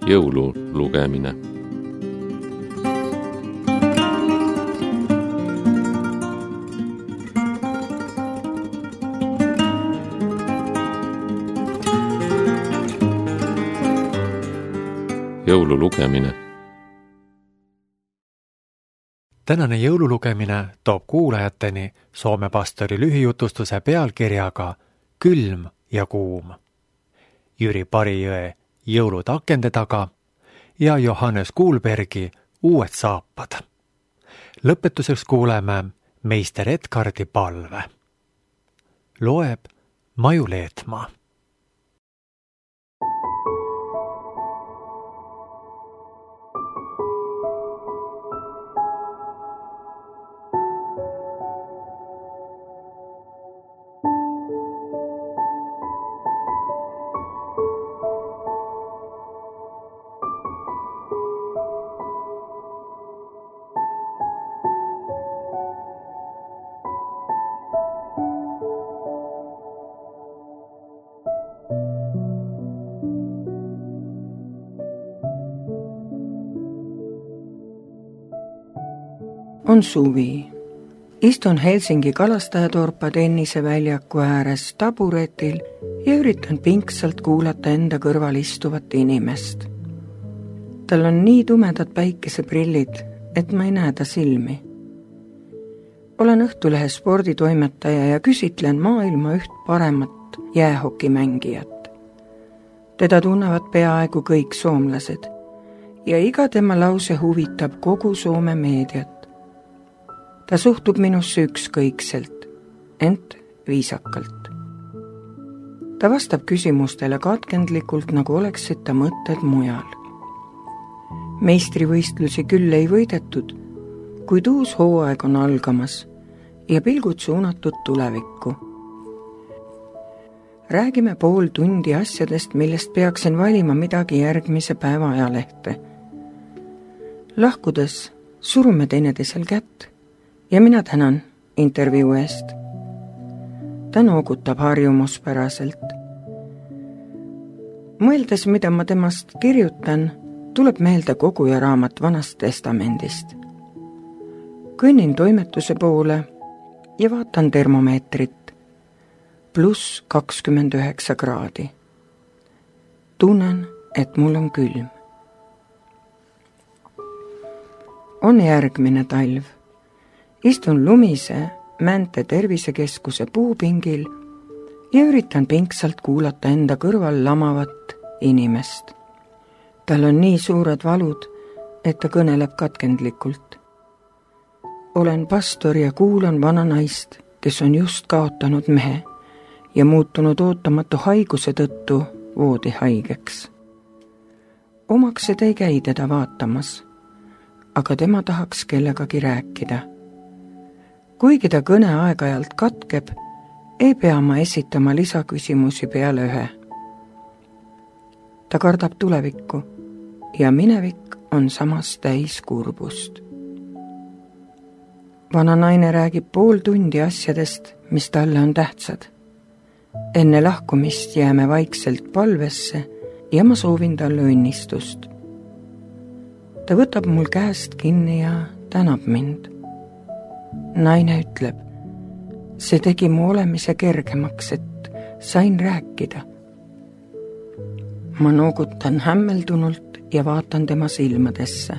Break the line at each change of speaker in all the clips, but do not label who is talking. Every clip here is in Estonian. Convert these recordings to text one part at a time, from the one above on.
Jõululugemine. Jõululugemine.
Tänane jõululugemine toob kuulajateni Soome pastori lühijutustuse pealkirjaga Külm ja kuum. Jüri Parijõe Jõulud akende taga ja Johannes Kuulbergi Uued saapad. Lõpetuseks kuuleme meister Edgardi palve. Loeb Maju Leetmaa.
On suvi. Istun Helsingi kalastajatorpa tenniseväljaku ääres taburetil ja üritan pingsalt kuulata enda kõrval istuvat inimest. Tal on nii tumedad päikeseprillid, et ma ei näe ta silmi. Olen Õhtulehe sporditoimetaja ja küsitlen maailma üht paremat jäähokimängijat. Teda tunnevad peaaegu kõik soomlased ja iga tema lause huvitab kogu Soome meediat. Ta suhtub minusse ükskõikselt, ent viisakalt. Ta vastab küsimustele katkendlikult, nagu oleksid ta mõtted mujal. Meistrivõistlusi küll ei võidetud, kuid uus hooaeg on algamas ja pilgud suunatud tulevikku. Räägime pool tundi asjadest, millest peaksin valima midagi järgmise päeva ajalehte. Lahkudes surume teineteisel kätt ja mina tänan intervjuu eest. Ta noogutab harjumuspäraselt. Mõeldes, mida ma temast kirjutan, tuleb meelde koguja raamat Vanast testamendist. Kõnnin toimetuse poole ja vaatan termomeetrit. +29 kraadi. Tunnen, et mul on külm. On järgmine talv. Istun lumise Mänte tervisekeskuse puupingil ja üritan pingsalt kuulata enda kõrval lamavat inimest. Tal on nii suured valud, et ta kõneleb katkendlikult. Olen pastor ja kuulan vana naist, kes on just kaotanud mehe ja muutunud ootamatu haiguse tõttu voodihaigeks. Omaksed ei käi teda vaatamas, aga tema tahaks kellegagi rääkida. Kuigi ta kõne aeg-ajalt katkeb, ei pea ma esitama lisaküsimusi peale ühe. Ta kardab tulevikku ja minevik on samas täis kurbust. Vana naine räägib pool tundi asjadest, mis talle on tähtsad. Enne lahkumist jääme vaikselt palvesse ja ma soovin talle õnnistust. Ta võtab mul käest kinni ja tänab mind. Naine ütleb, see tegi mu olemise kergemaks, et sain rääkida. Ma noogutan hämmeldunult ja vaatan tema silmadesse.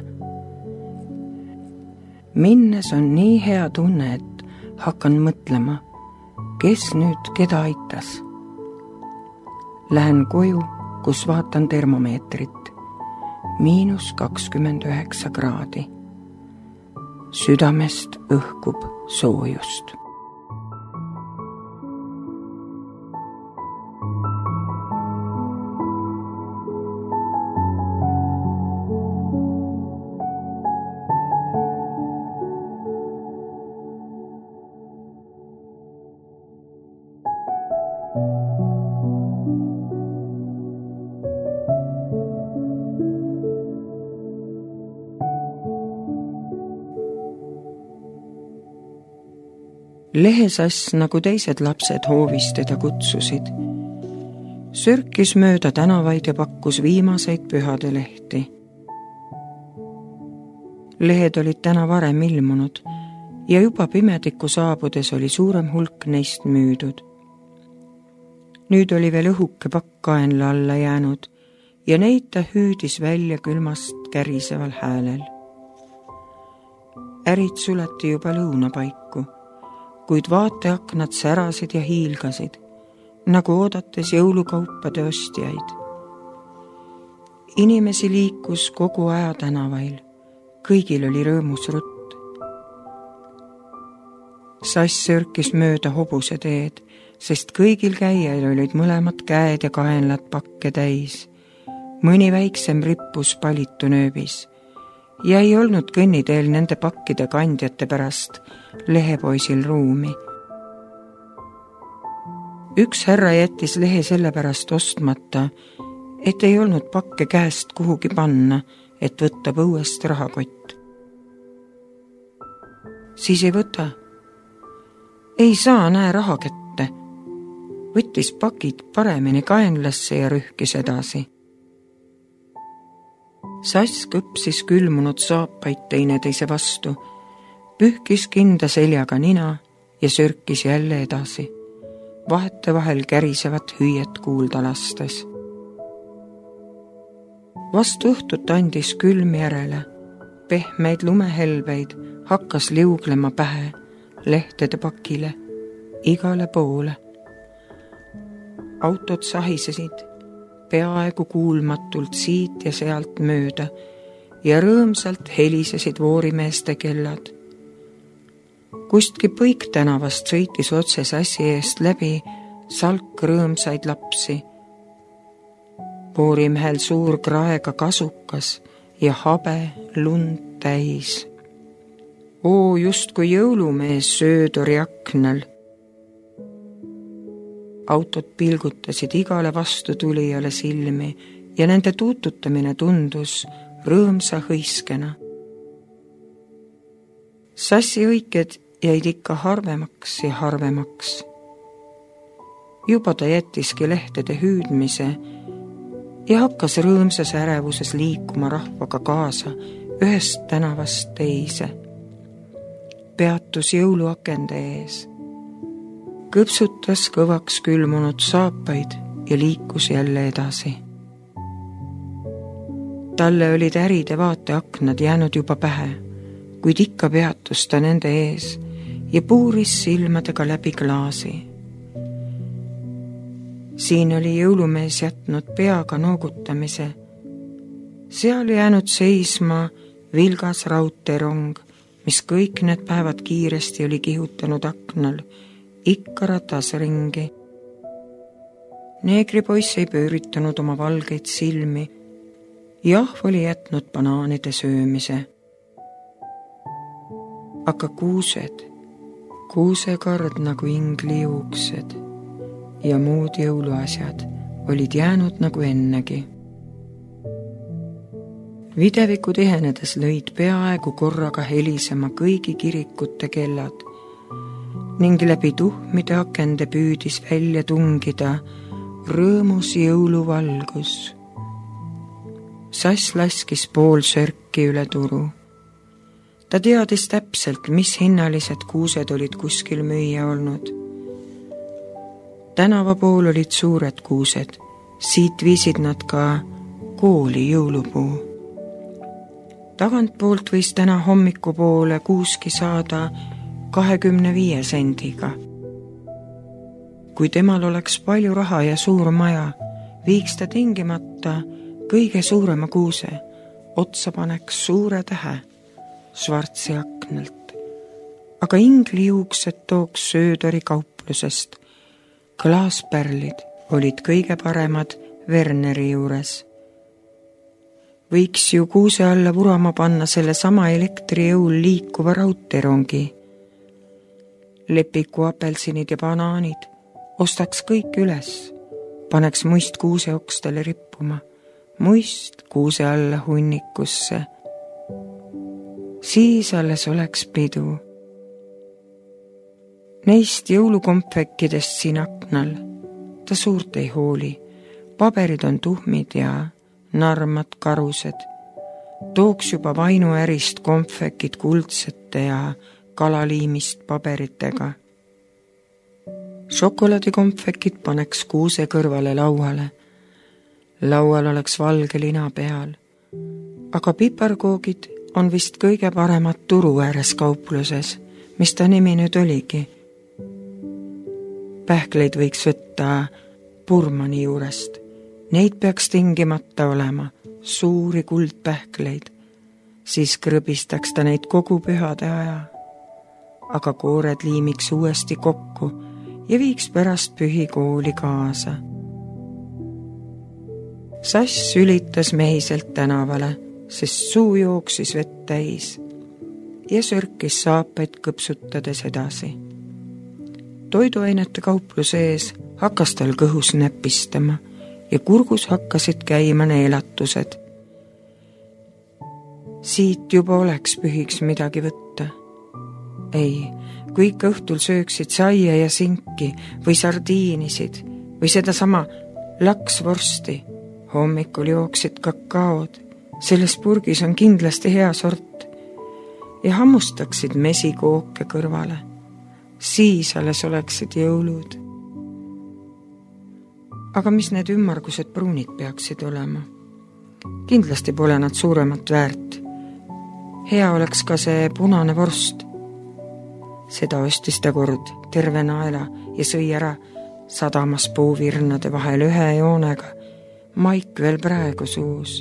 Minnes on nii hea tunne, et hakkan mõtlema, kes nüüd keda aitas. Lähen koju, kus vaatan termomeetrit. -29 kraadi. Südamest õhkub soojust. Lehesass, nagu teised lapsed hoovis teda kutsusid. sörkis mööda tänavaid ja pakkus viimaseid pühadelehti. Lehed olid täna varem ilmunud ja juba pimediku saabudes oli suurem hulk neist müüdud. Nüüd oli veel õhuke pakk kaenla alla jäänud ja neid ta hüüdis välja külmast käriseval häälel. Ärid suleti juba lõunapaiku, kuid vaateaknad särasid ja hiilgasid, nagu oodates jõulukaupade ostjaid. Inimesi liikus kogu aja tänavail, kõigil oli rõõmus rutt. Sass sörkis mööda hobuse teed, sest kõigil käijail olid mõlemad käed ja kaenlad pakke täis. Mõni väiksem rippus palitu nööbis ja ei olnud kõnniteel nende pakkide kandjate pärast lehepoisil ruumi. Üks härra jättis lehe sellepärast ostmata, et ei olnud pakke käest kuhugi panna, et võtta põuest rahakott. Siis ei võta. Ei saa, näe raha kätte. Võttis pakid paremini kaenlasse ja rühkis edasi. Sass kõpsis külmunud saapaid teineteise vastu, pühkis kinda seljaga nina ja sörkis jälle edasi, vahetevahel kärisevat hüüet kuulda lastes. Vastu õhtut andis külm järele, pehmeid lumehelbeid hakkas liuglema pähe lehtede pakile, igale poole. Autod sahisesid peaaegu kuulmatult siit ja sealt mööda ja rõõmsalt helisesid voorimeeste kellad. Kustki Põik tänavast sõitis otse Sassi eest läbi salk rõõmsaid lapsi. Voorimehel suur kraega kasukas ja habe lund täis. Oo, justkui jõulumees söödori aknal. Autod pilgutasid igale vastutulijale silmi ja nende tuututamine tundus rõõmsa hõiskena. Sassi õiked jäid ikka harvemaks ja harvemaks. Juba ta jättiski lehtede hüüdmise ja hakkas rõõmsas ärevuses liikuma rahvaga kaasa ühest tänavast teise. Peatus jõuluakende ees. Kõpsutas kõvaks külmunud saapaid ja liikus jälle edasi. Talle olid äride vaateaknad jäänud juba pähe, kuid ikka peatus ta nende ees ja puuris silmadega läbi klaasi. Siin oli jõulumees jätnud peaga noogutamise. Seal jäänud seisma vilgas raudteerong, mis kõik need päevad kiiresti oli kihutanud aknal, ikka ratas ringi. Neegripoiss ei pööritanud oma valgeid silmi. Jah, oli jätnud banaanide söömise. Aga kuusekard nagu ingli juuksed ja muud jõuluasjad olid jäänud nagu ennegi. Videviku tihenedes lõid peaaegu korraga helisema kõigi kirikute kellad ning läbi tuhmide akende püüdis välja tungida rõõmus jõuluvalgus. Sass laskis pool sörki üle turu. Ta teadis täpselt, mis hinnalised kuused olid kuskil müüa olnud. Tänava pool olid suured kuused, siit viisid nad ka kooli jõulupuu. Tagantpoolt võis täna hommikupoole kuuski saada 25 sendiga. Kui temal oleks palju raha ja suur maja, viiks ta tingimata kõige suurema kuuse, otsa paneks suure tähe Schwarzi aknalt. Aga ingli juuksed tooks söödori kauplusest. Klaaspärlid olid kõige paremad Werneri juures. Võiks ju kuuse alla vurama panna selle sama elektrijõul liikuva raudteerongi. Lepiku apelsinid ja banaanid ostaks kõik üles, paneks muist kuuse okstele rippuma, muist kuuse alla hunnikusse. Siis alles oleks pidu. Neist jõulukompvekkidest siin aknal ta suurt ei hooli, paberid on tuhmid ja narmad karused. Tooks juba vainuärist konfekid kuldsete ja kalaliimist paberitega. Šokolaadikonfekid paneks kuuse kõrvale lauale. Laual oleks valge lina peal. Aga piparkoogid on vist kõige paremad turu ääres kaupluses, mis ta nimi nüüd oligi. Pähkleid võiks võtta Purmani juurest. Neid peaks tingimata olema, suuri kuldpähkleid. Siis krõbistaks ta neid kogu pühade aja. Aga koored liimiks uuesti kokku ja viiks pärast pühi kooli kaasa. Sass sülitas mehiselt tänavale, sest suu jooksis vett täis ja sörkis saapaid kõpsutades edasi. Toiduainete kaupluse ees hakkas tal kõhus näpistama ja kurgus hakkasid käima neelatused. Siit juba oleks pühiks midagi võtta. Ei, kui ikka õhtul sööksid saia ja sinki või sardiinisid või sedasama laksvorsti, hommikul jooksid kakaod, selles purgis on kindlasti hea sort ja hammustaksid mesikooke kõrvale. Siis alles oleksid jõulud. Aga mis need ümmargused pruunid peaksid olema? Kindlasti pole nad suuremat väärt. Hea oleks ka see punane vorst. Seda ostis ta kord terve naela ja sõi ära sadamas puuvirnade vahel ühe joonega, maik veel praegu suus.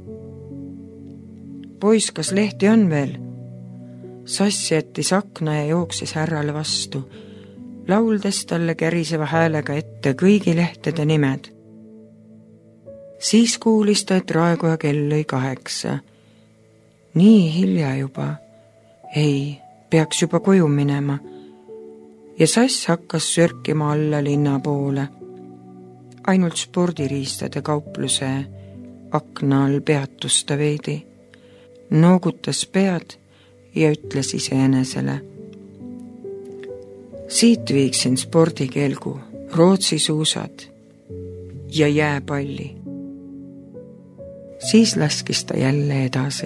Poiss, kas lehti on veel? Sass jättis akna ja jooksis härrale vastu, lauldes talle käriseva häälega ette kõigi lehtede nimed. Siis kuulis ta, et raekoja kell lõi 8. Nii hilja juba. Ei, peaks juba koju minema. Ja Sass hakkas sörkima alla linna poole. Ainult spordiriistade kaupluse akna all peatus ta veidi. Noogutas pead ja ütles iseenesele. Siit viiksin spordikelgu, Rootsi suusad ja jääpalli. Siis laskis ta jälle edasi.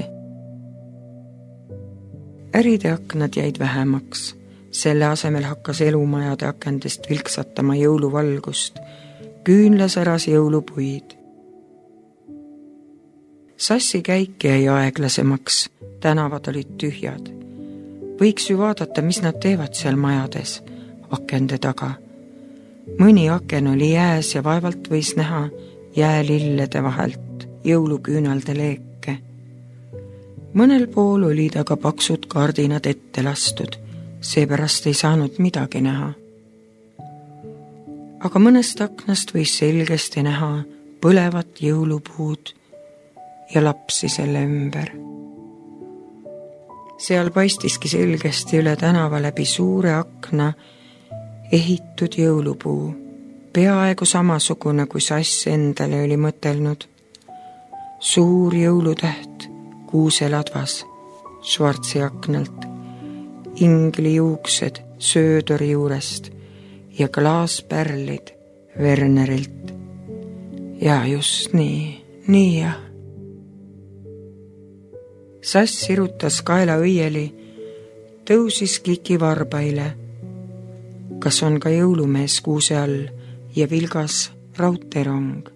Äride aknad jäid vähemaks. Selle asemel hakkas elumajade akendest vilksatama jõuluvalgust. Küünlasäras jõulupuid. Sassi käik jäi aeglasemaks. Tänavad olid tühjad. Võiks ju vaadata, mis nad teevad seal majades, akende taga. Mõni aken oli jääs ja vaevalt võis näha jäälillede vahelt jõuluküünalde leeke. Mõnel pool olid aga paksud kardinad ette lastud, seepärast ei saanud midagi näha. Aga mõnest aknast võis selgesti näha põlevat jõulupuud ja lapsi selle ümber. Seal paistiski selgesti üle tänava läbi suure akna ehitud jõulupuu, peaaegu samasugune kui Sass endale oli mõtelnud. Suur jõulutäht kuuseladvas Schwarzi aknalt, ingli juuksed Söödori juurest ja klaaspärlid Wernerilt. Ja just nii jah. Sass sirutas kaela õieli, tõusis kliki varbaile. Kas on ka jõulumees kuuse all ja vilgas raudteerong?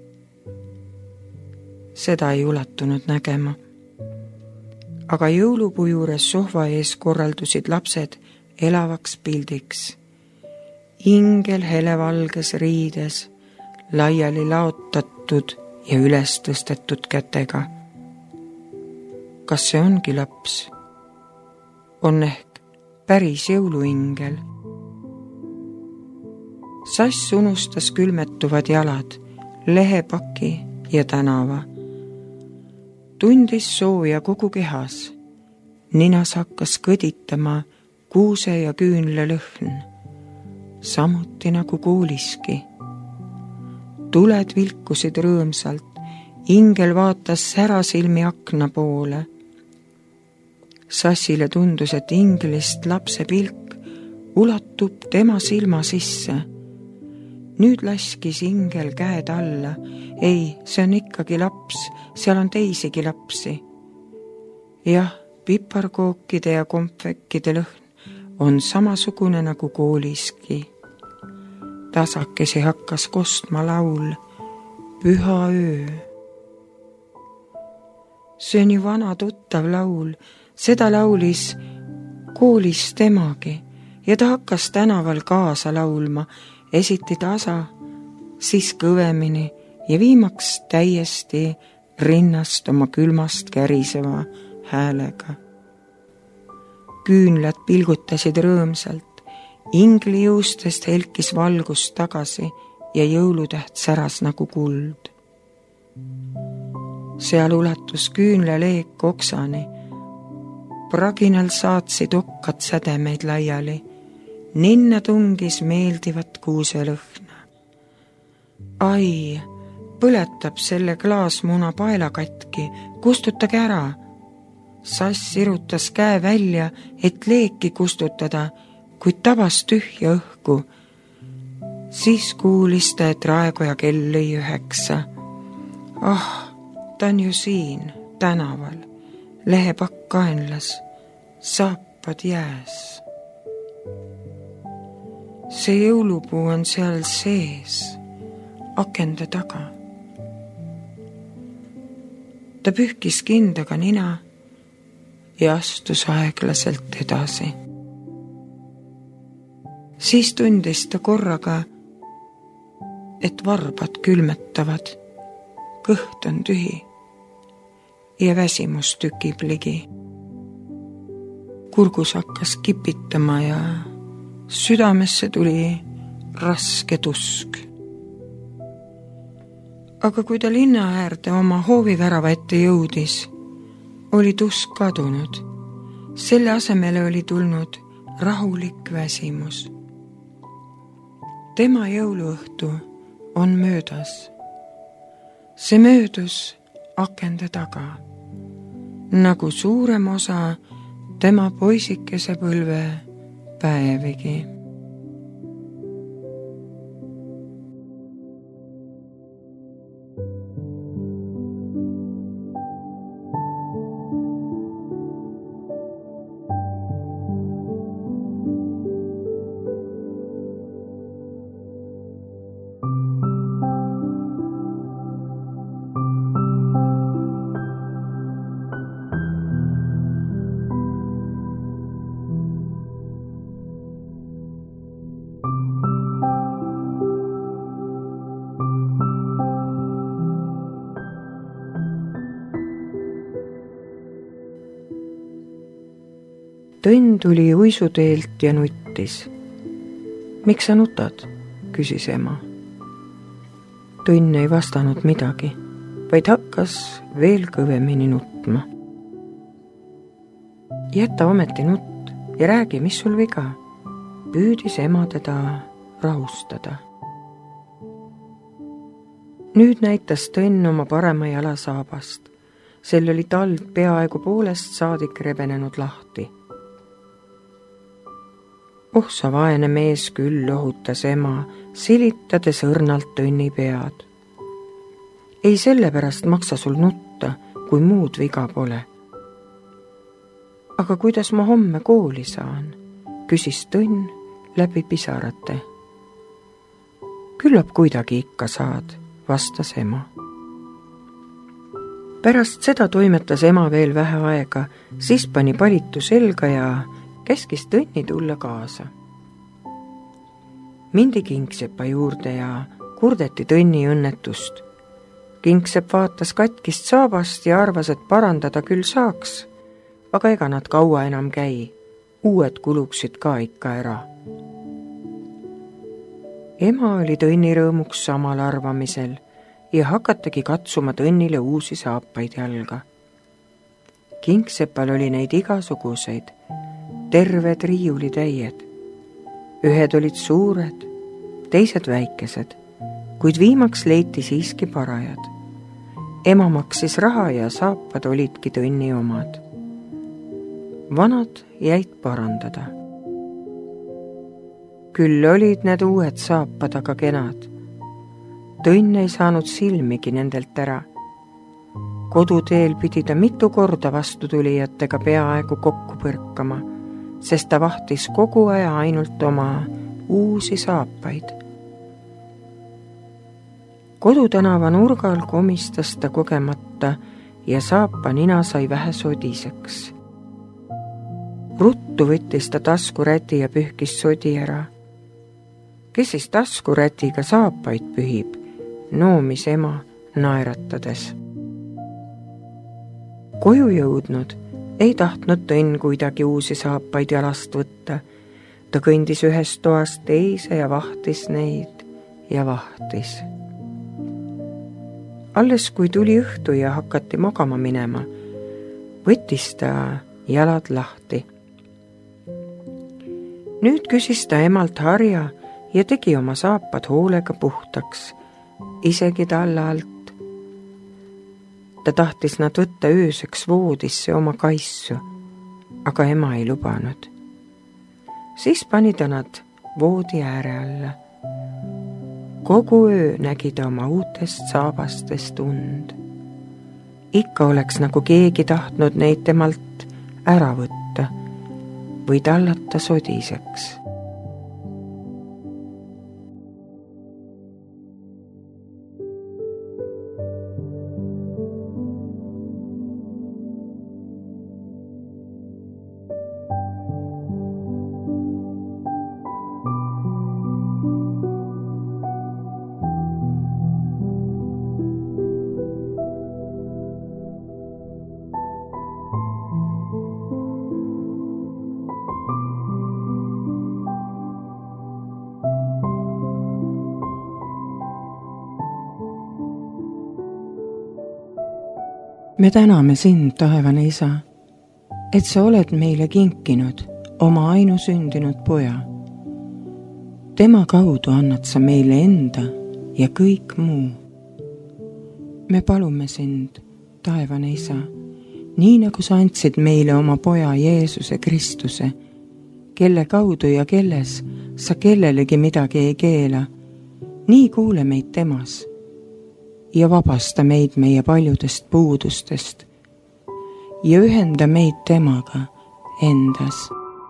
Seda ei ulatunud nägema. Aga jõulupuu juures sohva ees korraldusid lapsed elavaks pildiks. Ingel helevalges riides, laiali laotatud ja üles tõstetud kätega. Kas see ongi laps? On ehk päris jõuluingel? Sass unustas külmetuvad jalad, lehepaki ja tänava. Tundis sooja kogu kehas. Ninas hakkas kõditama kuuse ja küünle lõhn, samuti nagu kooliski. Tuled vilkusid rõõmsalt, ingel vaatas särasilmi akna poole. Sassile tundus, et inglist lapse pilk ulatub tema silma sisse Nüüd laskis ingel käed alla. Ei, see on ikkagi laps, seal on teisigi lapsi. Jah, piparkookide ja kompvekkide lõhn on samasugune nagu kooliski. Tasakesi hakkas kostma laul Püha öö. See on ju vana tuttav laul, seda laulis koolis temagi ja ta hakkas tänaval kaasa laulma, esiti tasa, siis kõvemini ja viimaks täiesti rinnast oma külmast käriseva häälega. Küünlad pilgutasid rõõmsalt, ingli juustest helkis valgus tagasi ja jõulutäht säras nagu kuld. Seal ulatus küünlaleek oksani. Praginal saatsid okkad sädemeid laiali. Ninna tungis meeldivat kuuselõhna. Ai, põletab selle klaasmuna paela katki, kustutage ära. Sass sirutas käe välja, et leeki kustutada, kuid tabas tühja õhku. Siis kuulis ta, et raekoja kell lõi 9. Ta on ju siin, tänaval, lehepakk kaenlas, saapad jääs. See jõulupuu on seal sees, akende taga. Ta pühkis kindaga nina ja astus aeglaselt edasi. Siis tundis ta korraga, et varbad külmetavad, kõht on tühi ja väsimus tükib ligi. Kurgus hakkas kipitama ja südamesse tuli raske tusk. Aga kui ta linna äärde oma hoovivärava ette jõudis, oli tusk kadunud. Selle asemele oli tulnud rahulik väsimus. Tema jõuluõhtu on möödas. See möödus akende taga, nagu suurem osa tema poisikese põlve päevigi. Tõnn tuli uisuteelt ja nuttis. Miks sa nutad? Küsis ema. Tõnn ei vastanud midagi, vaid hakkas veel kõvemini nutma. Jäta ometi nutt ja räägi, mis sul viga. Püüdis ema teda rahustada. Nüüd näitas Tõnn oma parema jala saabast. Sel oli tald peaaegu poolest saadik rebenenud lahti. Sa vaene mees küll, ohutas ema, silitades õrnalt Tõnni pead. Ei sellepärast maksa sul nutta, kui muud viga pole. Aga kuidas ma homme kooli saan? Küsis Tõnn läbi pisarate. Küllap kuidagi ikka saad, vastas ema. Pärast seda toimetas ema veel vähe aega, siis pani palitu selga ja käskis Tõnni tulla kaasa. Mindi Kingsepa juurde ja kurdeti Tõnni õnnetust. Kingsepp vaatas katkist saabast ja arvas, et parandada küll saaks, aga ega nad kaua enam käi. Uued kuluksid ka ikka ära. Ema oli Tõnni rõõmuks samal arvamisel ja hakatagi katsuma Tõnnile uusi saapaid jalga. Kingsepal oli neid igasuguseid, terved riiulitäied. Ühed olid suured, teised väikesed, kuid viimaks leiti siiski parajad. Ema maksis raha ja saapad olidki Tõnni omad. Vanad jäid parandada. Küll olid need uued saapad aga kenad. Tõnn ei saanud silmigi nendelt ära. Koduteel pidi ta mitu korda vastutulijatega peaaegu kokku põrkama, sest ta vahtis kogu aja ainult oma uusi saapaid. Kodutänava nurgal komistas ta kogemata ja saapa nina sai vähe sodiseks. Ruttu võttis ta taskuräti ja pühkis sodi ära. Kes siis taskurätiga saapaid pühib, noomis ema naeratades. Koju jõudnud ei tahtnud Tõnn kuidagi uusi saapaid jalast võtta. Ta kõndis ühest toast teise ja vahtis neid ja vahtis. Alles kui tuli õhtu ja hakati magama minema, võttis ta jalad lahti. Nüüd küsis ta emalt harja ja tegi oma saapad hoolega puhtaks, isegi talla alt. Ta tahtis nad võtta ööseks voodisse oma kaissu, aga ema ei lubanud. Siis pani ta nad voodi ääre alla. Kogu öö nägi ta oma uutest saabastest und. Ikka oleks nagu keegi tahtnud neid temalt ära võtta või tallata sodiseks. Me täname sind, taevane isa, et sa oled meile kinkinud oma ainusündinud poja. Tema kaudu annad sa meile enda ja kõik muu. Me palume sind, taevane isa, nii nagu sa andsid meile oma poja Jeesuse Kristuse, kelle kaudu ja kelles sa kellelegi midagi ei keela, nii kuule meid temas ja vabasta meid meie paljudest puudustest ja ühenda meid temaga endas.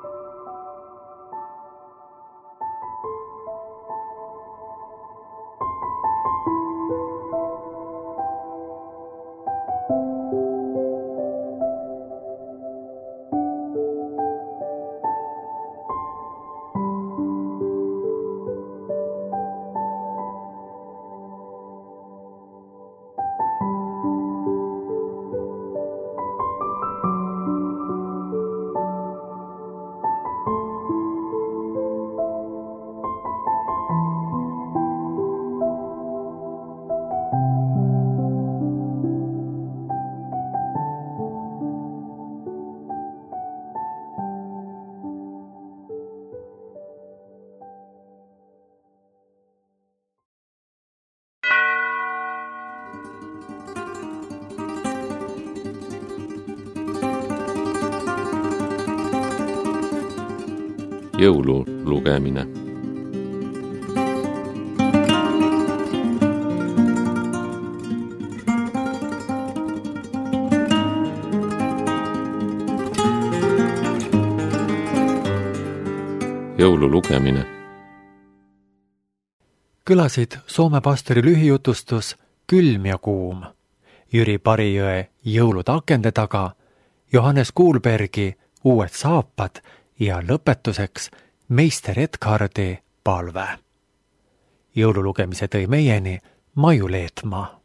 Jõululugemine. Jõululugemine.
Kõlasid Soome pastori lühijutustus Külm ja kuum, Jüri Parijõe Jõulud akende taga, Johannes Kuulbergi Uued saapad ja lõpetuseks meister Edgardi palve. Jõululugemise tõi meieni Maju Leetmaa.